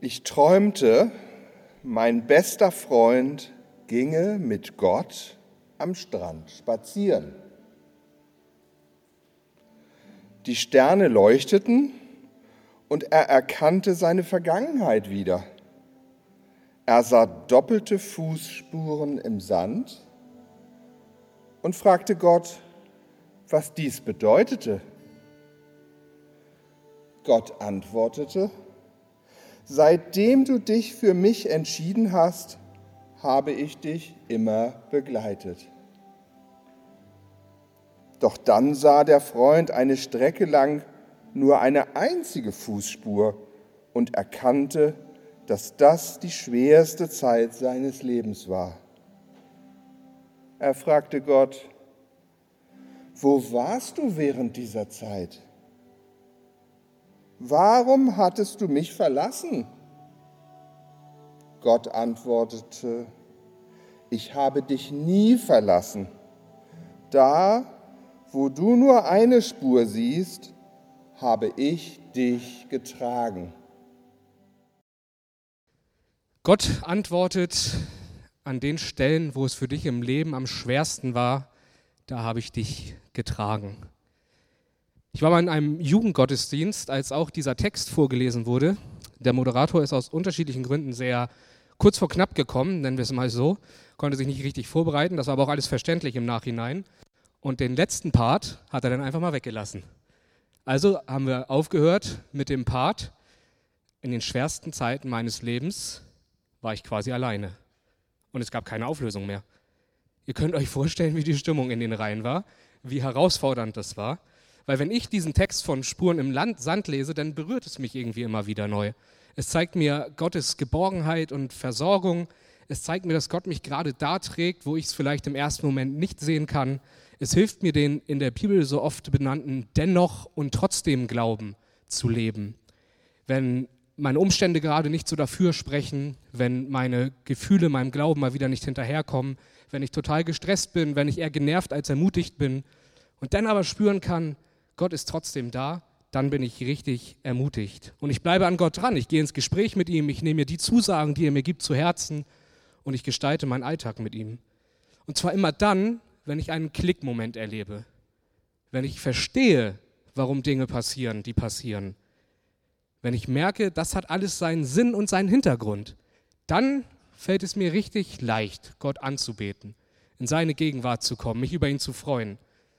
Ich träumte, mein bester Freund ginge mit Gott am Strand spazieren. Die Sterne leuchteten und er erkannte seine Vergangenheit wieder. Er sah doppelte Fußspuren im Sand und fragte Gott, was dies bedeutete. Gott antwortete: Seitdem du dich für mich entschieden hast, habe ich dich immer begleitet. Doch dann sah der Freund eine Strecke lang nur eine einzige Fußspur und erkannte, dass das die schwerste Zeit seines Lebens war. Er fragte Gott: Wo warst du während dieser Zeit? Warum hattest du mich verlassen? Gott antwortete: Ich habe dich nie verlassen. Da, wo du nur eine Spur siehst, habe ich dich getragen. Gott antwortet an den Stellen, wo es für dich im Leben am schwersten war, da habe ich dich getragen. Ich war mal in einem Jugendgottesdienst, als auch dieser Text vorgelesen wurde. Der Moderator ist aus unterschiedlichen Gründen sehr kurz vor knapp gekommen, nennen wir es mal so, konnte sich nicht richtig vorbereiten, das war aber auch alles verständlich im Nachhinein. Und den letzten Part hat er dann einfach mal weggelassen. Also haben wir aufgehört mit dem Part: In den schwersten Zeiten meines Lebens war ich quasi alleine. Und es gab keine Auflösung mehr. Ihr könnt euch vorstellen, wie die Stimmung in den Reihen war, wie herausfordernd das war. Weil wenn ich diesen Text von Spuren im Sand lese, dann berührt es mich irgendwie immer wieder neu. Es zeigt mir Gottes Geborgenheit und Versorgung. Es zeigt mir, dass Gott mich gerade da trägt, wo ich es vielleicht im ersten Moment nicht sehen kann. Es hilft mir, den in der Bibel so oft benannten Dennoch und trotzdem Glauben zu leben. Wenn meine Umstände gerade nicht so dafür sprechen, wenn meine Gefühle meinem Glauben mal wieder nicht hinterherkommen, wenn ich total gestresst bin, wenn ich eher genervt als ermutigt bin und dann aber spüren kann, Gott ist trotzdem da, dann bin ich richtig ermutigt. Und ich bleibe an Gott dran, ich gehe ins Gespräch mit ihm, ich nehme mir die Zusagen, die er mir gibt, zu Herzen und ich gestalte meinen Alltag mit ihm. Und zwar immer dann, wenn ich einen Klickmoment erlebe, wenn ich verstehe, warum Dinge passieren, die passieren, wenn ich merke, das hat alles seinen Sinn und seinen Hintergrund, dann fällt es mir richtig leicht, Gott anzubeten, in seine Gegenwart zu kommen, mich über ihn zu freuen.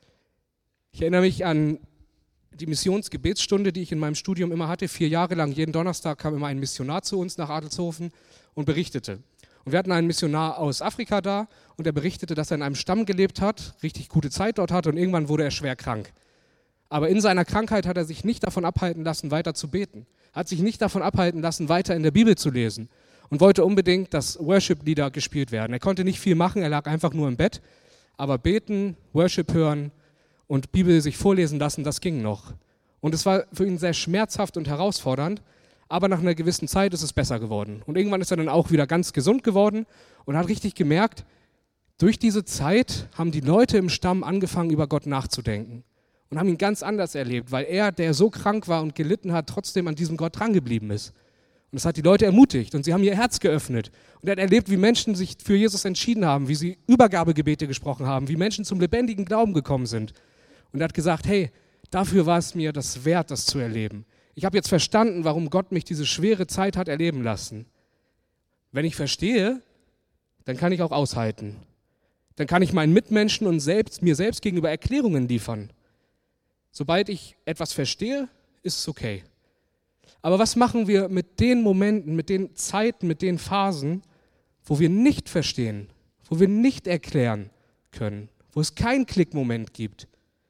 Ich erinnere mich an die Missionsgebetsstunde, die ich in meinem Studium immer hatte. 4 Jahre lang, jeden Donnerstag kam immer ein Missionar zu uns nach Adelshofen und berichtete. Und wir hatten einen Missionar aus Afrika da und er berichtete, dass er in einem Stamm gelebt hat, richtig gute Zeit dort hatte und irgendwann wurde er schwer krank. Aber in seiner Krankheit hat er sich nicht davon abhalten lassen, weiter zu beten. Hat sich nicht davon abhalten lassen, weiter in der Bibel zu lesen und wollte unbedingt, dass Worship-Lieder gespielt werden. Er konnte nicht viel machen, er lag einfach nur im Bett, aber beten, Worship hören und Bibel sich vorlesen lassen, das ging noch. Und es war für ihn sehr schmerzhaft und herausfordernd, aber nach einer gewissen Zeit ist es besser geworden. Und irgendwann ist er dann auch wieder ganz gesund geworden und hat richtig gemerkt, durch diese Zeit haben die Leute im Stamm angefangen, über Gott nachzudenken und haben ihn ganz anders erlebt, weil er, der so krank war und gelitten hat, trotzdem an diesem Gott drangeblieben ist. Und das hat die Leute ermutigt und sie haben ihr Herz geöffnet. Und er hat erlebt, wie Menschen sich für Jesus entschieden haben, wie sie Übergabegebete gesprochen haben, wie Menschen zum lebendigen Glauben gekommen sind. Und er hat gesagt, hey, dafür war es mir das wert, das zu erleben. Ich habe jetzt verstanden, warum Gott mich diese schwere Zeit hat erleben lassen. Wenn ich verstehe, dann kann ich auch aushalten. Dann kann ich meinen Mitmenschen und mir selbst gegenüber Erklärungen liefern. Sobald ich etwas verstehe, ist es okay. Aber was machen wir mit den Momenten, mit den Zeiten, mit den Phasen, wo wir nicht verstehen, wo wir nicht erklären können, wo es keinen Klickmoment gibt?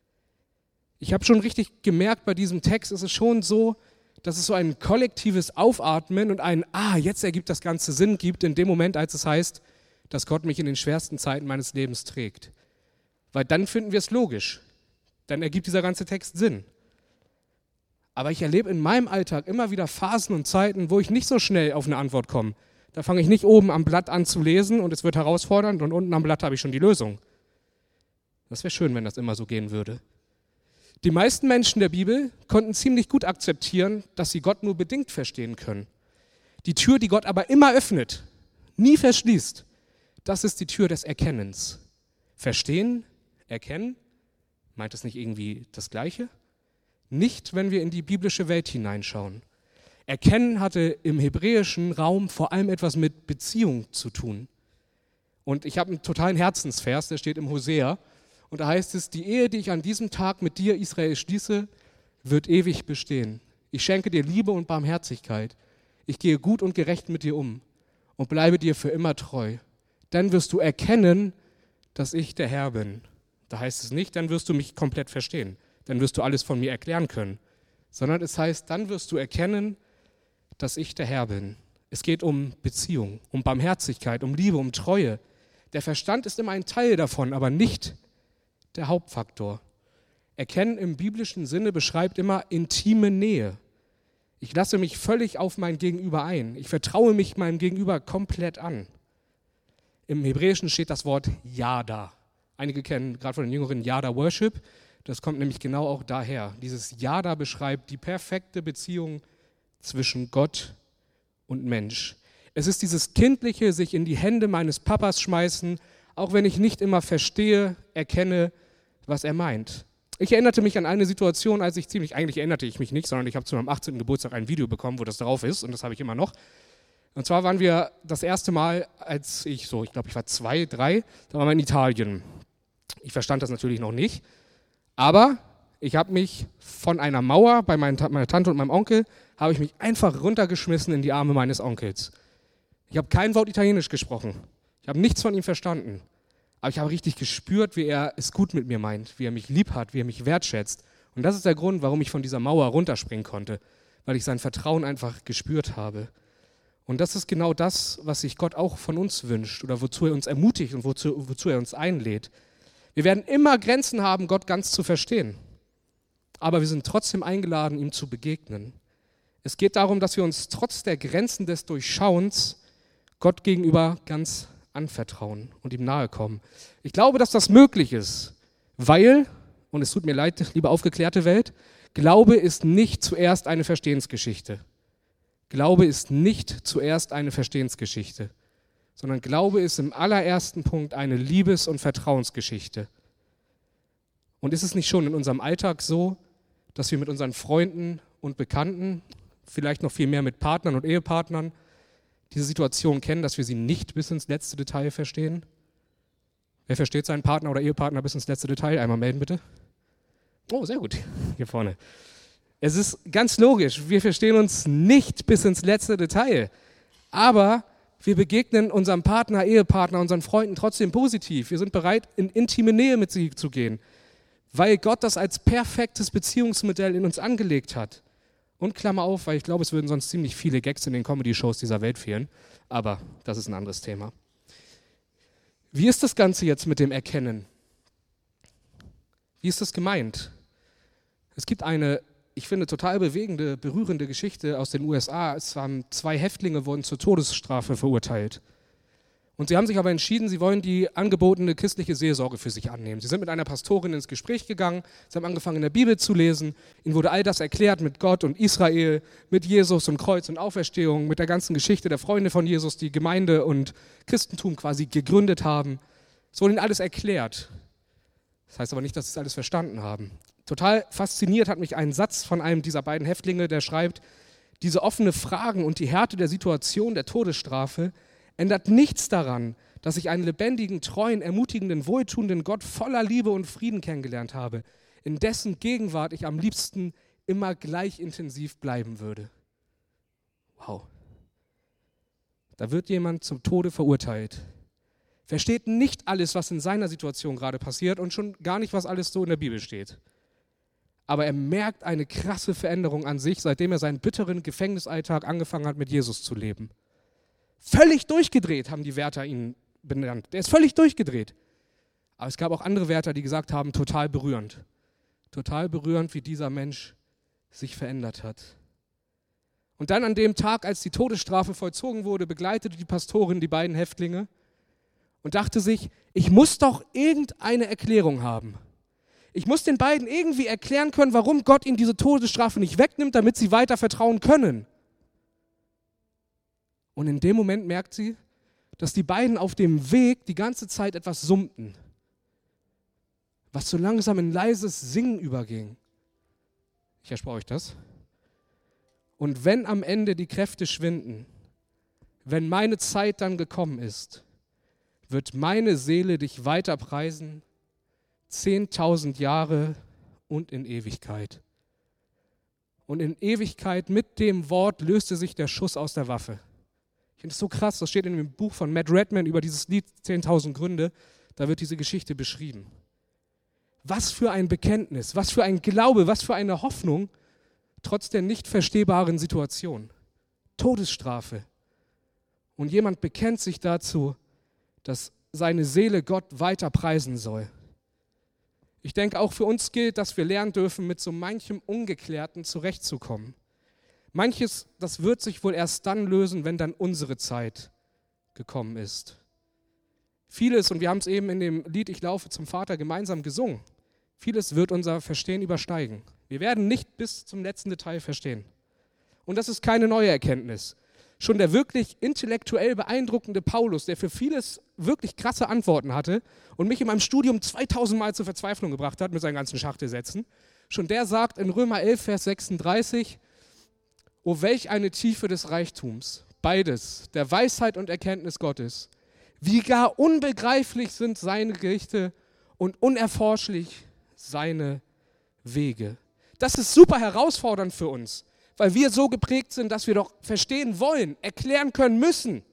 Ich habe schon richtig gemerkt, bei diesem Text ist es schon so, dass es so ein kollektives Aufatmen und ein jetzt ergibt das Ganze Sinn gibt in dem Moment, als es heißt, dass Gott mich in den schwersten Zeiten meines Lebens trägt. Weil dann finden wir es logisch. Dann ergibt dieser ganze Text Sinn. Aber ich erlebe in meinem Alltag immer wieder Phasen und Zeiten, wo ich nicht so schnell auf eine Antwort komme. Da fange ich nicht oben am Blatt an zu lesen und es wird herausfordernd und unten am Blatt habe ich schon die Lösung. Das wäre schön, wenn das immer so gehen würde. Die meisten Menschen der Bibel konnten ziemlich gut akzeptieren, dass sie Gott nur bedingt verstehen können. Die Tür, die Gott aber immer öffnet, nie verschließt, das ist die Tür des Erkennens. Verstehen, erkennen, meint es nicht irgendwie das Gleiche? Nicht, wenn wir in die biblische Welt hineinschauen. Erkennen hatte im hebräischen Raum vor allem etwas mit Beziehung zu tun. Und ich habe einen totalen Herzensvers, der steht im Hosea. Und da heißt es, die Ehe, die ich an diesem Tag mit dir, Israel, schließe, wird ewig bestehen. Ich schenke dir Liebe und Barmherzigkeit. Ich gehe gut und gerecht mit dir um und bleibe dir für immer treu. Dann wirst du erkennen, dass ich der Herr bin. Da heißt es nicht, dann wirst du mich komplett verstehen. Dann wirst du alles von mir erklären können. Sondern es heißt, dann wirst du erkennen, dass ich der Herr bin. Es geht um Beziehung, um Barmherzigkeit, um Liebe, um Treue. Der Verstand ist immer ein Teil davon, aber nicht der Hauptfaktor. Erkennen im biblischen Sinne beschreibt immer intime Nähe. Ich lasse mich völlig auf mein Gegenüber ein. Ich vertraue mich meinem Gegenüber komplett an. Im Hebräischen steht das Wort Yada. Einige kennen gerade von den Jüngeren Yada Worship. Das kommt nämlich genau auch daher. Dieses Yada beschreibt die perfekte Beziehung zwischen Gott und Mensch. Es ist dieses kindliche, sich in die Hände meines Papas schmeißen, auch wenn ich nicht immer verstehe, erkenne, was er meint. Ich erinnerte mich an eine Situation, eigentlich erinnerte ich mich nicht, sondern ich habe zu meinem 18. Geburtstag ein Video bekommen, wo das drauf ist und das habe ich immer noch. Und zwar waren wir das erste Mal, als ich glaube, ich war 2, 3, da waren wir in Italien. Ich verstand das natürlich noch nicht, aber ich habe mich von einer Mauer bei meiner Tante und meinem Onkel, habe ich mich einfach runtergeschmissen in die Arme meines Onkels. Ich habe kein Wort Italienisch gesprochen. Ich habe nichts von ihm verstanden. Aber ich habe richtig gespürt, wie er es gut mit mir meint, wie er mich lieb hat, wie er mich wertschätzt. Und das ist der Grund, warum ich von dieser Mauer runterspringen konnte, weil ich sein Vertrauen einfach gespürt habe. Und das ist genau das, was sich Gott auch von uns wünscht oder wozu er uns ermutigt und wozu er uns einlädt. Wir werden immer Grenzen haben, Gott ganz zu verstehen. Aber wir sind trotzdem eingeladen, ihm zu begegnen. Es geht darum, dass wir uns trotz der Grenzen des Durchschauens Gott gegenüber ganz anvertrauen und ihm nahe kommen. Ich glaube, dass das möglich ist, weil, und es tut mir leid, liebe aufgeklärte Welt, Glaube ist nicht zuerst eine Verstehensgeschichte. Glaube ist nicht zuerst eine Verstehensgeschichte, sondern Glaube ist im allerersten Punkt eine Liebes- und Vertrauensgeschichte. Und ist es nicht schon in unserem Alltag so, dass wir mit unseren Freunden und Bekannten, vielleicht noch viel mehr mit Partnern und Ehepartnern, diese Situation kennen, dass wir sie nicht bis ins letzte Detail verstehen? Wer versteht seinen Partner oder Ehepartner bis ins letzte Detail? Einmal melden bitte. Oh, sehr gut, hier vorne. Es ist ganz logisch, wir verstehen uns nicht bis ins letzte Detail, aber wir begegnen unserem Partner, Ehepartner, unseren Freunden trotzdem positiv. Wir sind bereit, in intime Nähe mit sie zu gehen, weil Gott das als perfektes Beziehungsmodell in uns angelegt hat. Und Klammer auf, weil ich glaube, es würden sonst ziemlich viele Gags in den Comedy-Shows dieser Welt fehlen, aber das ist ein anderes Thema. Wie ist das Ganze jetzt mit dem Erkennen? Wie ist das gemeint? Es gibt eine, ich finde, total bewegende, berührende Geschichte aus den USA. Es waren 2 Häftlinge, wurden zur Todesstrafe verurteilt. Und sie haben sich aber entschieden, sie wollen die angebotene christliche Seelsorge für sich annehmen. Sie sind mit einer Pastorin ins Gespräch gegangen, sie haben angefangen in der Bibel zu lesen, ihnen wurde all das erklärt mit Gott und Israel, mit Jesus und Kreuz und Auferstehung, mit der ganzen Geschichte der Freunde von Jesus, die Gemeinde und Christentum quasi gegründet haben. Es wurde ihnen alles erklärt. Das heißt aber nicht, dass sie es alles verstanden haben. Total fasziniert hat mich ein Satz von einem dieser beiden Häftlinge, der schreibt, diese offene Fragen und die Härte der Situation der Todesstrafe ändert nichts daran, dass ich einen lebendigen, treuen, ermutigenden, wohltuenden Gott voller Liebe und Frieden kennengelernt habe, in dessen Gegenwart ich am liebsten immer gleich intensiv bleiben würde. Wow. Da wird jemand zum Tode verurteilt, versteht nicht alles, was in seiner Situation gerade passiert und schon gar nicht, was alles so in der Bibel steht. Aber er merkt eine krasse Veränderung an sich, seitdem er seinen bitteren Gefängnisalltag angefangen hat, mit Jesus zu leben. Völlig durchgedreht, haben die Wärter ihn benannt. Der ist völlig durchgedreht. Aber es gab auch andere Wärter, die gesagt haben, total berührend. Total berührend, wie dieser Mensch sich verändert hat. Und dann an dem Tag, als die Todesstrafe vollzogen wurde, begleitete die Pastorin die beiden Häftlinge und dachte sich, ich muss doch irgendeine Erklärung haben. Ich muss den beiden irgendwie erklären können, warum Gott ihnen diese Todesstrafe nicht wegnimmt, damit sie weiter vertrauen können. Und in dem Moment merkt sie, dass die beiden auf dem Weg die ganze Zeit etwas summten, was so langsam in leises Singen überging. Ich erspare euch das. Und wenn am Ende die Kräfte schwinden, wenn meine Zeit dann gekommen ist, wird meine Seele dich weiter preisen, 10.000 Jahre und in Ewigkeit. Und in Ewigkeit mit dem Wort löste sich der Schuss aus der Waffe. Ich finde es so krass, das steht in dem Buch von Matt Redman über dieses Lied 10.000 Gründe, da wird diese Geschichte beschrieben. Was für ein Bekenntnis, was für ein Glaube, was für eine Hoffnung, trotz der nicht verstehbaren Situation. Todesstrafe. Und jemand bekennt sich dazu, dass seine Seele Gott weiter preisen soll. Ich denke, auch für uns gilt, dass wir lernen dürfen, mit so manchem Ungeklärten zurechtzukommen. Manches, das wird sich wohl erst dann lösen, wenn dann unsere Zeit gekommen ist. Vieles, und wir haben es eben in dem Lied Ich laufe zum Vater gemeinsam gesungen, vieles wird unser Verstehen übersteigen. Wir werden nicht bis zum letzten Detail verstehen. Und das ist keine neue Erkenntnis. Schon der wirklich intellektuell beeindruckende Paulus, der für vieles wirklich krasse Antworten hatte und mich in meinem Studium 2000 Mal zur Verzweiflung gebracht hat mit seinen ganzen Schachtelsätzen, schon der sagt in Römer 11, Vers 36, O welch eine Tiefe des Reichtums, beides, der Weisheit und Erkenntnis Gottes, wie gar unbegreiflich sind seine Gerichte und unerforschlich seine Wege. Das ist super herausfordernd für uns, weil wir so geprägt sind, dass wir doch verstehen wollen, erklären können müssen.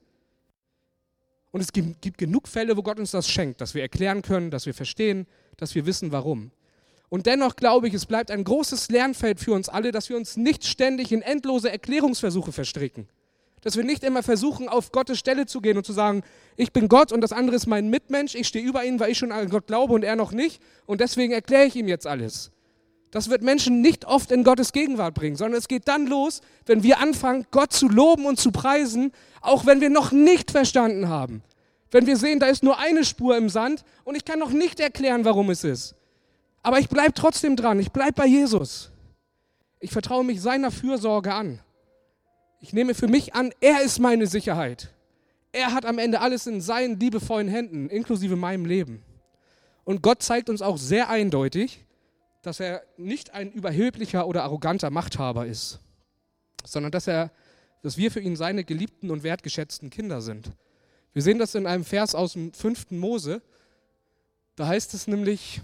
Und es gibt genug Fälle, wo Gott uns das schenkt, dass wir erklären können, dass wir verstehen, dass wir wissen, warum. Und dennoch glaube ich, es bleibt ein großes Lernfeld für uns alle, dass wir uns nicht ständig in endlose Erklärungsversuche verstricken. Dass wir nicht immer versuchen, auf Gottes Stelle zu gehen und zu sagen, ich bin Gott und das andere ist mein Mitmensch, ich stehe über ihn, weil ich schon an Gott glaube und er noch nicht und deswegen erkläre ich ihm jetzt alles. Das wird Menschen nicht oft in Gottes Gegenwart bringen, sondern es geht dann los, wenn wir anfangen, Gott zu loben und zu preisen, auch wenn wir noch nicht verstanden haben. Wenn wir sehen, da ist nur eine Spur im Sand und ich kann noch nicht erklären, warum es ist. Aber ich bleibe trotzdem dran, ich bleibe bei Jesus. Ich vertraue mich seiner Fürsorge an. Ich nehme für mich an, er ist meine Sicherheit. Er hat am Ende alles in seinen liebevollen Händen, inklusive meinem Leben. Und Gott zeigt uns auch sehr eindeutig, dass er nicht ein überheblicher oder arroganter Machthaber ist, sondern dass wir für ihn seine geliebten und wertgeschätzten Kinder sind. Wir sehen das in einem Vers aus dem 5. Mose. Da heißt es nämlich,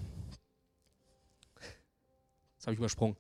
das habe ich übersprungen.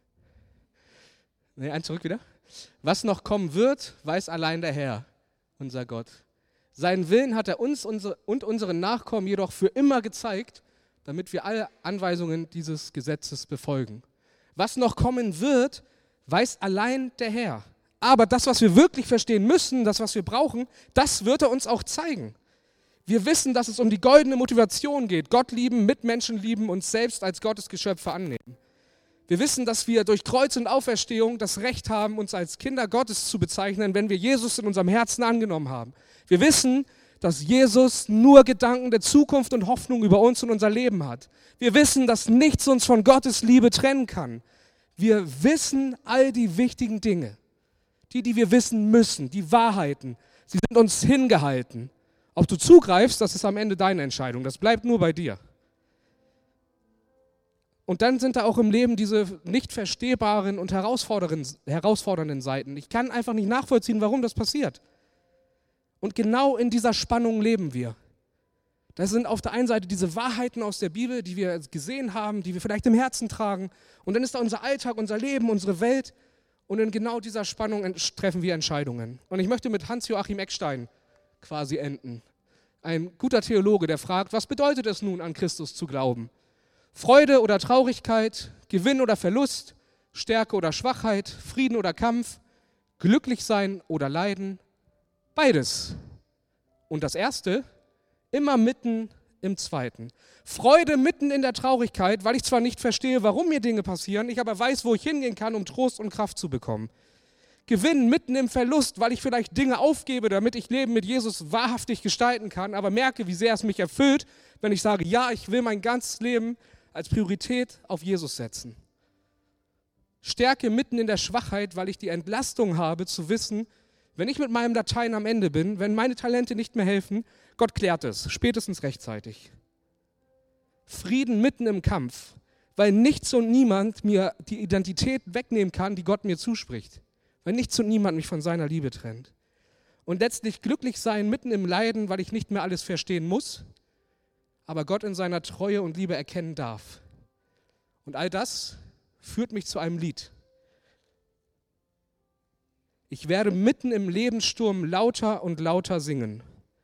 Eins zurück wieder. Was noch kommen wird, weiß allein der Herr, unser Gott. Seinen Willen hat er uns und unseren Nachkommen jedoch für immer gezeigt, damit wir alle Anweisungen dieses Gesetzes befolgen. Was noch kommen wird, weiß allein der Herr. Aber das, was wir wirklich verstehen müssen, das, was wir brauchen, das wird er uns auch zeigen. Wir wissen, dass es um die goldene Motivation geht. Gott lieben, Mitmenschen lieben, uns selbst als Gottes Geschöpfe annehmen. Wir wissen, dass wir durch Kreuz und Auferstehung das Recht haben, uns als Kinder Gottes zu bezeichnen, wenn wir Jesus in unserem Herzen angenommen haben. Wir wissen, dass Jesus nur Gedanken der Zukunft und Hoffnung über uns und unser Leben hat. Wir wissen, dass nichts uns von Gottes Liebe trennen kann. Wir wissen all die wichtigen Dinge, die wir wissen müssen, die Wahrheiten. Sie sind uns hingehalten. Ob du zugreifst, das ist am Ende deine Entscheidung. Das bleibt nur bei dir. Und dann sind da auch im Leben diese nicht verstehbaren und herausfordernden Seiten. Ich kann einfach nicht nachvollziehen, warum das passiert. Und genau in dieser Spannung leben wir. Das sind auf der einen Seite diese Wahrheiten aus der Bibel, die wir gesehen haben, die wir vielleicht im Herzen tragen. Und dann ist da unser Alltag, unser Leben, unsere Welt. Und in genau dieser Spannung treffen wir Entscheidungen. Und ich möchte mit Hans-Joachim Eckstein quasi enden. Ein guter Theologe, der fragt, was bedeutet es nun, an Christus zu glauben? Freude oder Traurigkeit, Gewinn oder Verlust, Stärke oder Schwachheit, Frieden oder Kampf, glücklich sein oder Leiden, beides. Und das Erste, immer mitten im Zweiten. Freude mitten in der Traurigkeit, weil ich zwar nicht verstehe, warum mir Dinge passieren, ich aber weiß, wo ich hingehen kann, um Trost und Kraft zu bekommen. Gewinn mitten im Verlust, weil ich vielleicht Dinge aufgebe, damit ich Leben mit Jesus wahrhaftig gestalten kann, aber merke, wie sehr es mich erfüllt, wenn ich sage, ja, ich will mein ganzes Leben als Priorität auf Jesus setzen. Stärke mitten in der Schwachheit, weil ich die Entlastung habe, zu wissen, Wenn ich mit meinem Latein am Ende bin, wenn meine Talente nicht mehr helfen, Gott klärt es, spätestens rechtzeitig. Frieden mitten im Kampf, weil nichts und niemand mir die Identität wegnehmen kann, die Gott mir zuspricht. Weil nichts und niemand mich von seiner Liebe trennt. Und letztlich glücklich sein mitten im Leiden, weil ich nicht mehr alles verstehen muss, aber Gott in seiner Treue und Liebe erkennen darf. Und all das führt mich zu einem Lied. Ich werde mitten im Lebenssturm lauter und lauter singen.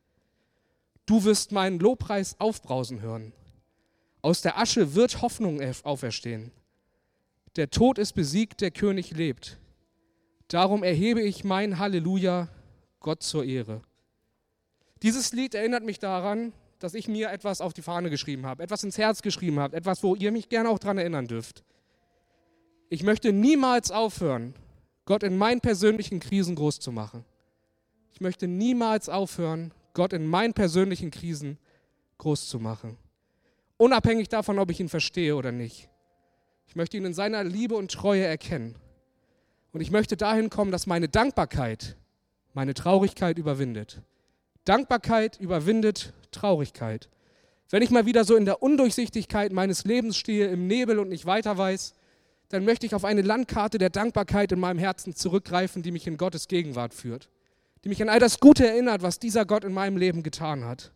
Du wirst meinen Lobpreis aufbrausen hören. Aus der Asche wird Hoffnung auferstehen. Der Tod ist besiegt, der König lebt. Darum erhebe ich mein Halleluja, Gott zur Ehre. Dieses Lied erinnert mich daran, dass ich mir etwas auf die Fahne geschrieben habe, etwas ins Herz geschrieben habe, etwas, wo ihr mich gerne auch daran erinnern dürft. Ich möchte niemals aufhören, Gott in meinen persönlichen Krisen groß zu machen. Ich möchte niemals aufhören, Gott in meinen persönlichen Krisen groß zu machen. Unabhängig davon, ob ich ihn verstehe oder nicht. Ich möchte ihn in seiner Liebe und Treue erkennen. Und ich möchte dahin kommen, dass meine Dankbarkeit meine Traurigkeit überwindet. Dankbarkeit überwindet Traurigkeit. Wenn ich mal wieder so in der Undurchsichtigkeit meines Lebens stehe, im Nebel und nicht weiter weiß, dann möchte ich auf eine Landkarte der Dankbarkeit in meinem Herzen zurückgreifen, die mich in Gottes Gegenwart führt. Die mich an all das Gute erinnert, was dieser Gott in meinem Leben getan hat.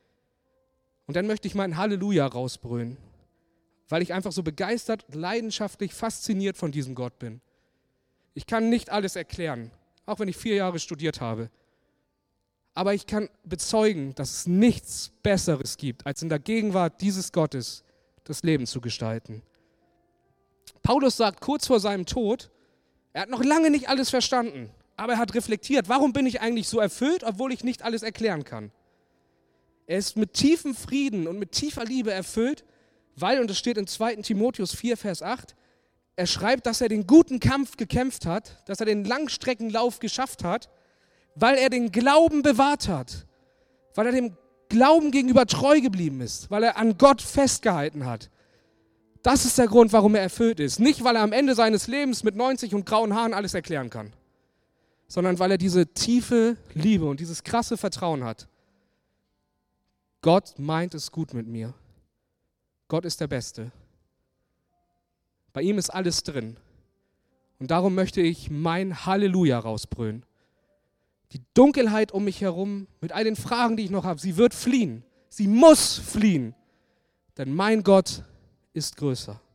Und dann möchte ich mein Halleluja rausbrüllen, weil ich einfach so begeistert, leidenschaftlich, fasziniert von diesem Gott bin. Ich kann nicht alles erklären, auch wenn ich 4 Jahre studiert habe. Aber ich kann bezeugen, dass es nichts Besseres gibt, als in der Gegenwart dieses Gottes das Leben zu gestalten. Paulus sagt kurz vor seinem Tod, er hat noch lange nicht alles verstanden, aber er hat reflektiert, warum bin ich eigentlich so erfüllt, obwohl ich nicht alles erklären kann. Er ist mit tiefem Frieden und mit tiefer Liebe erfüllt, weil, und das steht in 2. Timotheus 4, Vers 8, er schreibt, dass er den guten Kampf gekämpft hat, dass er den Langstreckenlauf geschafft hat, weil er den Glauben bewahrt hat, weil er dem Glauben gegenüber treu geblieben ist, weil er an Gott festgehalten hat. Das ist der Grund, warum er erfüllt ist. Nicht, weil er am Ende seines Lebens mit 90 und grauen Haaren alles erklären kann, sondern weil er diese tiefe Liebe und dieses krasse Vertrauen hat. Gott meint es gut mit mir. Gott ist der Beste. Bei ihm ist alles drin. Und darum möchte ich mein Halleluja rausbrüllen. Die Dunkelheit um mich herum, mit all den Fragen, die ich noch habe, sie wird fliehen. Sie muss fliehen. Denn mein Gott ist größer.